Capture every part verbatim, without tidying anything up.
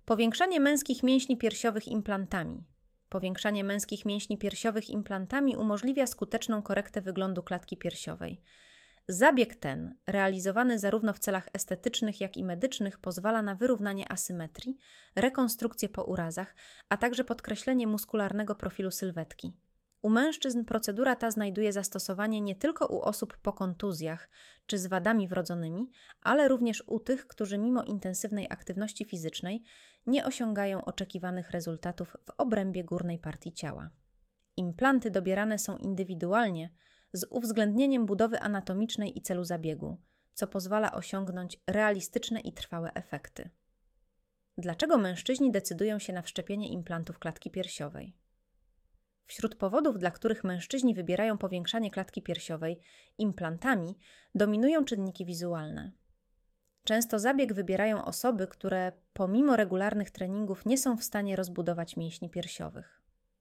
Powiększanie męskich mięśni piersiowych implantami. Powiększanie męskich mięśni piersiowych implantami umożliwia skuteczną korektę wyglądu klatki piersiowej. Zabieg ten, realizowany zarówno w celach estetycznych, jak i medycznych, pozwala na wyrównanie asymetrii, rekonstrukcję po urazach, a także podkreślenie muskularnego profilu sylwetki. U mężczyzn procedura ta znajduje zastosowanie nie tylko u osób po kontuzjach czy z wadami wrodzonymi, ale również u tych, którzy mimo intensywnej aktywności fizycznej nie osiągają oczekiwanych rezultatów w obrębie górnej partii ciała. Implanty dobierane są indywidualnie z uwzględnieniem budowy anatomicznej i celu zabiegu, co pozwala osiągnąć realistyczne i trwałe efekty. Dlaczego mężczyźni decydują się na wszczepienie implantów klatki piersiowej? Wśród powodów, dla których mężczyźni wybierają powiększanie klatki piersiowej implantami, dominują czynniki wizualne. Często zabieg wybierają osoby, które pomimo regularnych treningów nie są w stanie rozbudować mięśni piersiowych.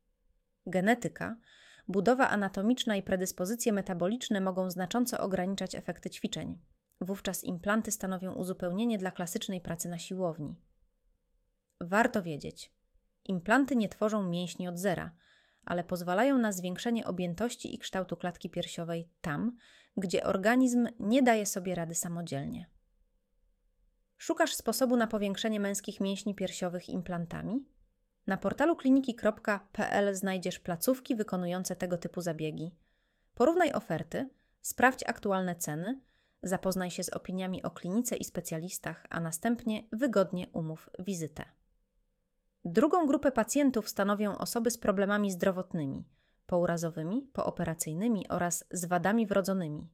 Genetyka, budowa anatomiczna i predyspozycje metaboliczne mogą znacząco ograniczać efekty ćwiczeń. Wówczas implanty stanowią uzupełnienie dla klasycznej pracy na siłowni. Warto wiedzieć, implanty nie tworzą mięśni od zera, ale pozwalają na zwiększenie objętości i kształtu klatki piersiowej tam, gdzie organizm nie daje sobie rady samodzielnie. Szukasz sposobu na powiększenie męskich mięśni piersiowych implantami? Na portalu kliniki kropka p l znajdziesz placówki wykonujące tego typu zabiegi. Porównaj oferty, sprawdź aktualne ceny, zapoznaj się z opiniami o klinice i specjalistach, a następnie wygodnie umów wizytę. Drugą grupę pacjentów stanowią osoby z problemami zdrowotnymi, pourazowymi, pooperacyjnymi oraz z wadami wrodzonymi.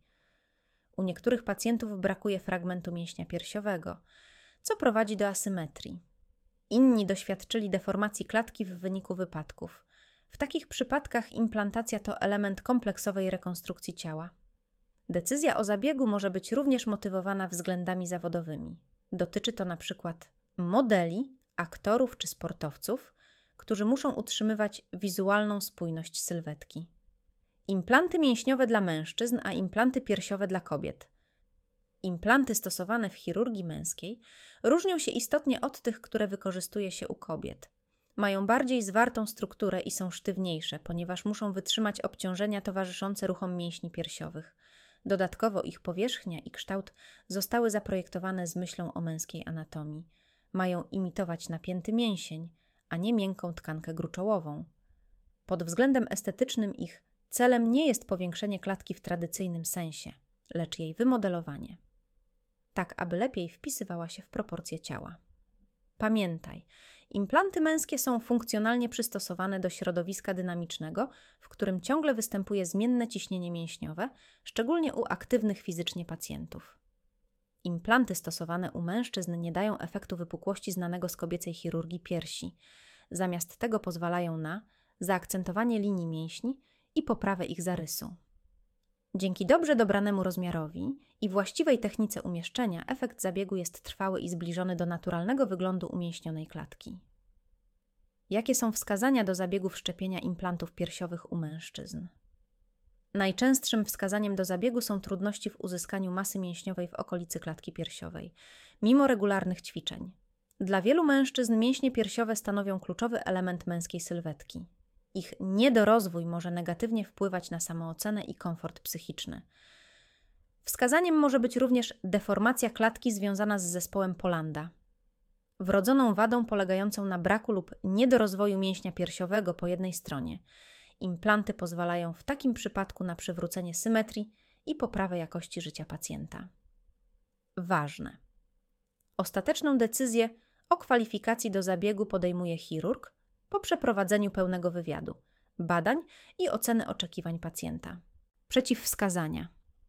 U niektórych pacjentów brakuje fragmentu mięśnia piersiowego, co prowadzi do asymetrii. Inni doświadczyli deformacji klatki w wyniku wypadków. W takich przypadkach implantacja to element kompleksowej rekonstrukcji ciała. Decyzja o zabiegu może być również motywowana względami zawodowymi. Dotyczy to np. modeli, aktorów czy sportowców, którzy muszą utrzymywać wizualną spójność sylwetki. Implanty mięśniowe dla mężczyzn, a implanty piersiowe dla kobiet. Implanty stosowane w chirurgii męskiej różnią się istotnie od tych, które wykorzystuje się u kobiet. Mają bardziej zwartą strukturę i są sztywniejsze, ponieważ muszą wytrzymać obciążenia towarzyszące ruchom mięśni piersiowych. Dodatkowo ich powierzchnia i kształt zostały zaprojektowane z myślą o męskiej anatomii. Mają imitować napięty mięsień, a nie miękką tkankę gruczołową. Pod względem estetycznym ich celem nie jest powiększenie klatki w tradycyjnym sensie, lecz jej wymodelowanie, tak aby lepiej wpisywała się w proporcje ciała. Pamiętaj, implanty męskie są funkcjonalnie przystosowane do środowiska dynamicznego, w którym ciągle występuje zmienne ciśnienie mięśniowe, szczególnie u aktywnych fizycznie pacjentów. Implanty stosowane u mężczyzn nie dają efektu wypukłości znanego z kobiecej chirurgii piersi. Zamiast tego pozwalają na zaakcentowanie linii mięśni i poprawę ich zarysu. Dzięki dobrze dobranemu rozmiarowi i właściwej technice umieszczenia efekt zabiegu jest trwały i zbliżony do naturalnego wyglądu umięśnionej klatki. Jakie są wskazania do zabiegu wszczepienia implantów piersiowych u mężczyzn? Najczęstszym wskazaniem do zabiegu są trudności w uzyskaniu masy mięśniowej w okolicy klatki piersiowej, mimo regularnych ćwiczeń. Dla wielu mężczyzn mięśnie piersiowe stanowią kluczowy element męskiej sylwetki. Ich niedorozwój może negatywnie wpływać na samoocenę i komfort psychiczny. Wskazaniem może być również deformacja klatki związana z zespołem Polanda. Wrodzoną wadą polegającą na braku lub niedorozwoju mięśnia piersiowego po jednej stronie. Implanty pozwalają w takim przypadku na przywrócenie symetrii i poprawę jakości życia pacjenta. Ważne. Ostateczną decyzję o kwalifikacji do zabiegu podejmuje chirurg po przeprowadzeniu pełnego wywiadu, badań i oceny oczekiwań pacjenta. Przeciwwskazania.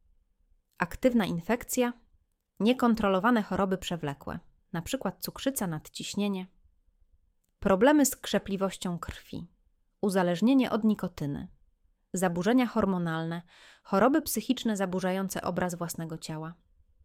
Aktywna infekcja, niekontrolowane choroby przewlekłe, np. cukrzyca, nadciśnienie, problemy z krzepliwością krwi, uzależnienie od nikotyny, zaburzenia hormonalne, choroby psychiczne zaburzające obraz własnego ciała.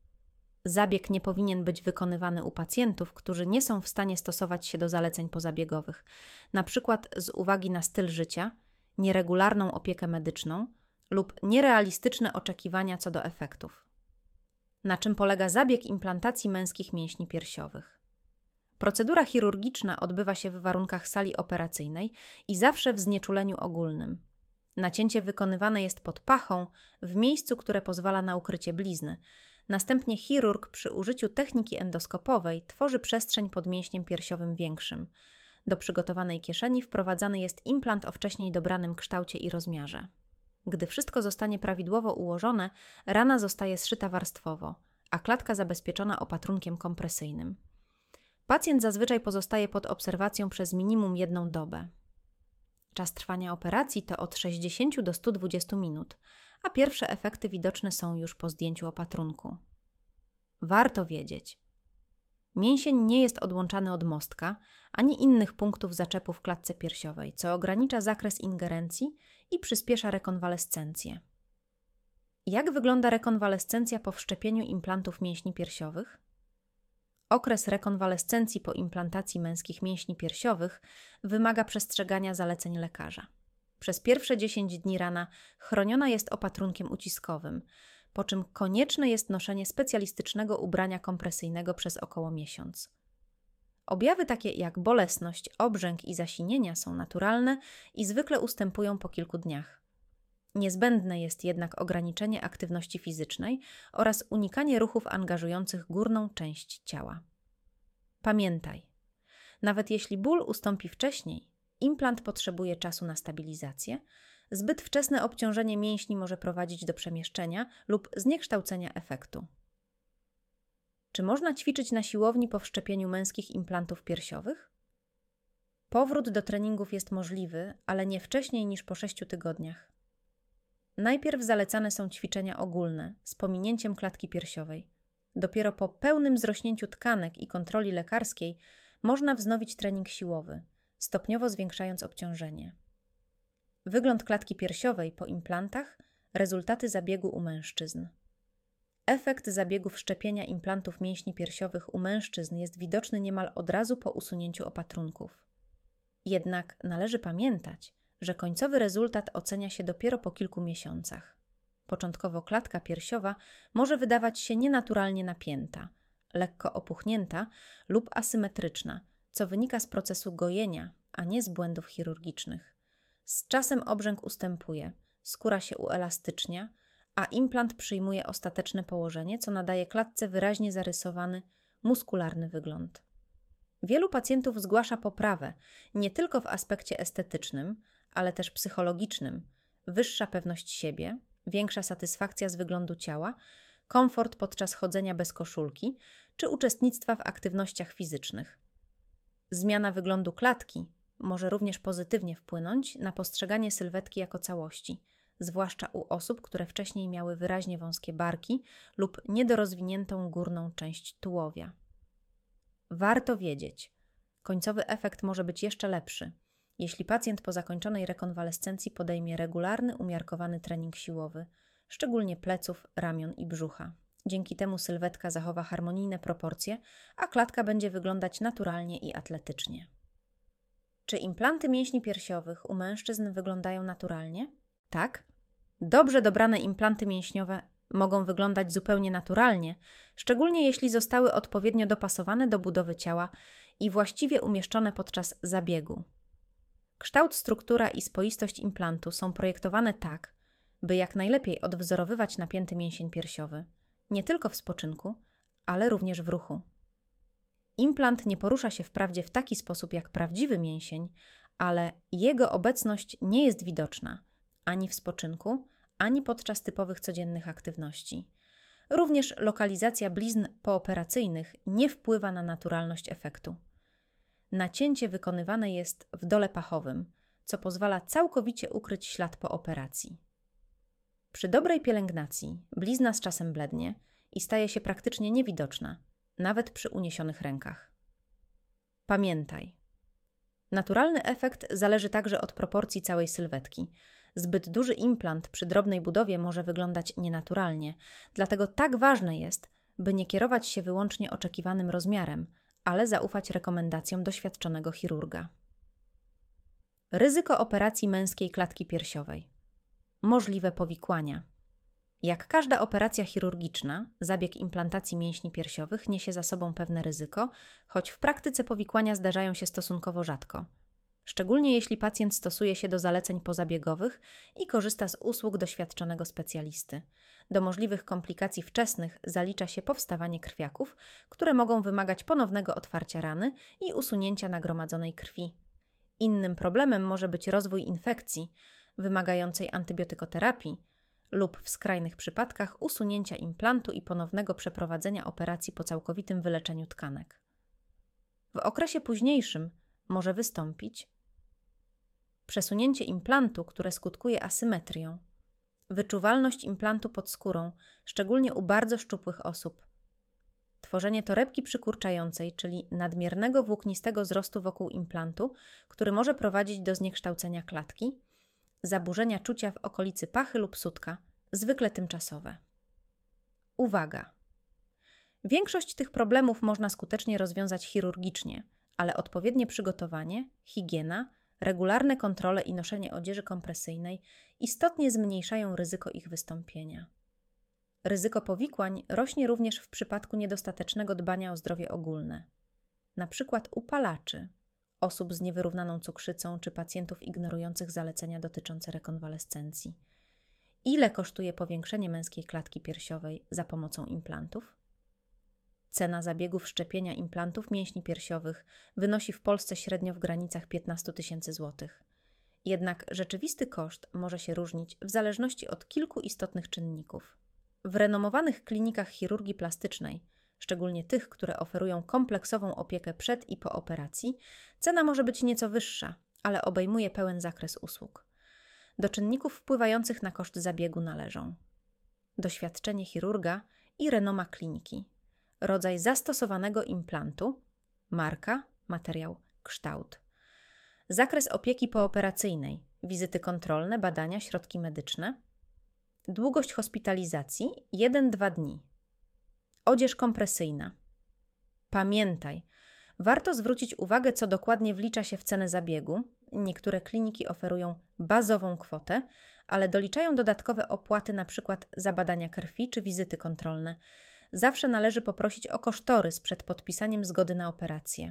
Zabieg nie powinien być wykonywany u pacjentów, którzy nie są w stanie stosować się do zaleceń pozabiegowych, np. z uwagi na styl życia, nieregularną opiekę medyczną lub nierealistyczne oczekiwania co do efektów. Na czym polega zabieg implantacji męskich mięśni piersiowych? Procedura chirurgiczna odbywa się w warunkach sali operacyjnej i zawsze w znieczuleniu ogólnym. Nacięcie wykonywane jest pod pachą, w miejscu, które pozwala na ukrycie blizny. Następnie chirurg przy użyciu techniki endoskopowej tworzy przestrzeń pod mięśniem piersiowym większym. Do przygotowanej kieszeni wprowadzany jest implant o wcześniej dobranym kształcie i rozmiarze. Gdy wszystko zostanie prawidłowo ułożone, rana zostaje zszyta warstwowo, a klatka zabezpieczona opatrunkiem kompresyjnym. Pacjent zazwyczaj pozostaje pod obserwacją przez minimum jedną dobę. Czas trwania operacji to od sześćdziesięciu do stu dwudziestu minut, a pierwsze efekty widoczne są już po zdjęciu opatrunku. Warto wiedzieć: mięsień nie jest odłączany od mostka ani innych punktów zaczepu w klatce piersiowej, co ogranicza zakres ingerencji i przyspiesza rekonwalescencję. Jak wygląda rekonwalescencja po wszczepieniu implantów mięśni piersiowych? Okres rekonwalescencji po implantacji męskich mięśni piersiowych wymaga przestrzegania zaleceń lekarza. Przez pierwsze dziesięć dni rana chroniona jest opatrunkiem uciskowym, po czym konieczne jest noszenie specjalistycznego ubrania kompresyjnego przez około miesiąc. Objawy takie jak bolesność, obrzęk i zasinienia są naturalne i zwykle ustępują po kilku dniach. Niezbędne jest jednak ograniczenie aktywności fizycznej oraz unikanie ruchów angażujących górną część ciała. Pamiętaj, nawet jeśli ból ustąpi wcześniej, implant potrzebuje czasu na stabilizację, zbyt wczesne obciążenie mięśni może prowadzić do przemieszczenia lub zniekształcenia efektu. Czy można ćwiczyć na siłowni po wszczepieniu męskich implantów piersiowych? Powrót do treningów jest możliwy, ale nie wcześniej niż po sześciu tygodniach. Najpierw zalecane są ćwiczenia ogólne z pominięciem klatki piersiowej. Dopiero po pełnym zrośnięciu tkanek i kontroli lekarskiej można wznowić trening siłowy, stopniowo zwiększając obciążenie. Wygląd klatki piersiowej po implantach, rezultaty zabiegu u mężczyzn. Efekt zabiegu wszczepienia implantów mięśni piersiowych u mężczyzn jest widoczny niemal od razu po usunięciu opatrunków. Jednak należy pamiętać, że końcowy rezultat ocenia się dopiero po kilku miesiącach. Początkowo klatka piersiowa może wydawać się nienaturalnie napięta, lekko opuchnięta lub asymetryczna, co wynika z procesu gojenia, a nie z błędów chirurgicznych. Z czasem obrzęk ustępuje, skóra się uelastycznia, a implant przyjmuje ostateczne położenie, co nadaje klatce wyraźnie zarysowany, muskularny wygląd. Wielu pacjentów zgłasza poprawę nie tylko w aspekcie estetycznym, ale też psychologicznym, wyższa pewność siebie, większa satysfakcja z wyglądu ciała, komfort podczas chodzenia bez koszulki czy uczestnictwa w aktywnościach fizycznych. Zmiana wyglądu klatki może również pozytywnie wpłynąć na postrzeganie sylwetki jako całości, zwłaszcza u osób, które wcześniej miały wyraźnie wąskie barki lub niedorozwiniętą górną część tułowia. Warto wiedzieć, końcowy efekt może być jeszcze lepszy, jeśli pacjent po zakończonej rekonwalescencji podejmie regularny, umiarkowany trening siłowy, szczególnie pleców, ramion i brzucha. Dzięki temu sylwetka zachowa harmonijne proporcje, a klatka będzie wyglądać naturalnie i atletycznie. Czy implanty mięśni piersiowych u mężczyzn wyglądają naturalnie? Tak. Dobrze dobrane implanty mięśniowe mogą wyglądać zupełnie naturalnie, szczególnie jeśli zostały odpowiednio dopasowane do budowy ciała i właściwie umieszczone podczas zabiegu. Kształt, struktura i spoistość implantu są projektowane tak, by jak najlepiej odwzorowywać napięty mięsień piersiowy, nie tylko w spoczynku, ale również w ruchu. Implant nie porusza się wprawdzie w taki sposób jak prawdziwy mięsień, ale jego obecność nie jest widoczna ani w spoczynku, ani podczas typowych codziennych aktywności. Również lokalizacja blizn pooperacyjnych nie wpływa na naturalność efektu. Nacięcie wykonywane jest w dole pachowym, co pozwala całkowicie ukryć ślad po operacji. Przy dobrej pielęgnacji blizna z czasem blednie i staje się praktycznie niewidoczna, nawet przy uniesionych rękach. Pamiętaj, naturalny efekt zależy także od proporcji całej sylwetki. Zbyt duży implant przy drobnej budowie może wyglądać nienaturalnie, dlatego tak ważne jest, by nie kierować się wyłącznie oczekiwanym rozmiarem, ale zaufać rekomendacjom doświadczonego chirurga. Ryzyko operacji męskiej klatki piersiowej. Możliwe powikłania. Jak każda operacja chirurgiczna, zabieg implantacji mięśni piersiowych niesie za sobą pewne ryzyko, choć w praktyce powikłania zdarzają się stosunkowo rzadko. Szczególnie jeśli pacjent stosuje się do zaleceń pozabiegowych i korzysta z usług doświadczonego specjalisty. Do możliwych komplikacji wczesnych zalicza się powstawanie krwiaków, które mogą wymagać ponownego otwarcia rany i usunięcia nagromadzonej krwi. Innym problemem może być rozwój infekcji wymagającej antybiotykoterapii lub w skrajnych przypadkach usunięcia implantu i ponownego przeprowadzenia operacji po całkowitym wyleczeniu tkanek. W okresie późniejszym może wystąpić przesunięcie implantu, które skutkuje asymetrią, wyczuwalność implantu pod skórą, szczególnie u bardzo szczupłych osób, tworzenie torebki przykurczającej, czyli nadmiernego włóknistego wzrostu wokół implantu, który może prowadzić do zniekształcenia klatki, zaburzenia czucia w okolicy pachy lub sutka, zwykle tymczasowe. Uwaga! Większość tych problemów można skutecznie rozwiązać chirurgicznie, ale odpowiednie przygotowanie, higiena, regularne kontrole i noszenie odzieży kompresyjnej istotnie zmniejszają ryzyko ich wystąpienia. Ryzyko powikłań rośnie również w przypadku niedostatecznego dbania o zdrowie ogólne, na przykład u palaczy, osób z niewyrównaną cukrzycą czy pacjentów ignorujących zalecenia dotyczące rekonwalescencji. Ile kosztuje powiększenie męskiej klatki piersiowej za pomocą implantów? Cena zabiegów szczepienia implantów mięśni piersiowych wynosi w Polsce średnio w granicach piętnaście tysięcy złotych. Jednak rzeczywisty koszt może się różnić w zależności od kilku istotnych czynników. W renomowanych klinikach chirurgii plastycznej, szczególnie tych, które oferują kompleksową opiekę przed i po operacji, cena może być nieco wyższa, ale obejmuje pełen zakres usług. Do czynników wpływających na koszt zabiegu należą doświadczenie chirurga i renoma kliniki, rodzaj zastosowanego implantu, marka, materiał, kształt, zakres opieki pooperacyjnej, wizyty kontrolne, badania, środki medyczne, długość hospitalizacji jeden do dwóch dni, odzież kompresyjna. Pamiętaj, warto zwrócić uwagę, co dokładnie wlicza się w cenę zabiegu. Niektóre kliniki oferują bazową kwotę, ale doliczają dodatkowe opłaty, np. za badania krwi czy wizyty kontrolne. Zawsze należy poprosić o kosztorys przed podpisaniem zgody na operację.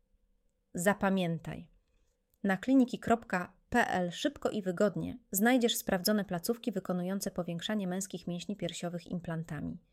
Zapamiętaj, na kliniki kropka p l szybko i wygodnie znajdziesz sprawdzone placówki wykonujące powiększanie męskich mięśni piersiowych implantami.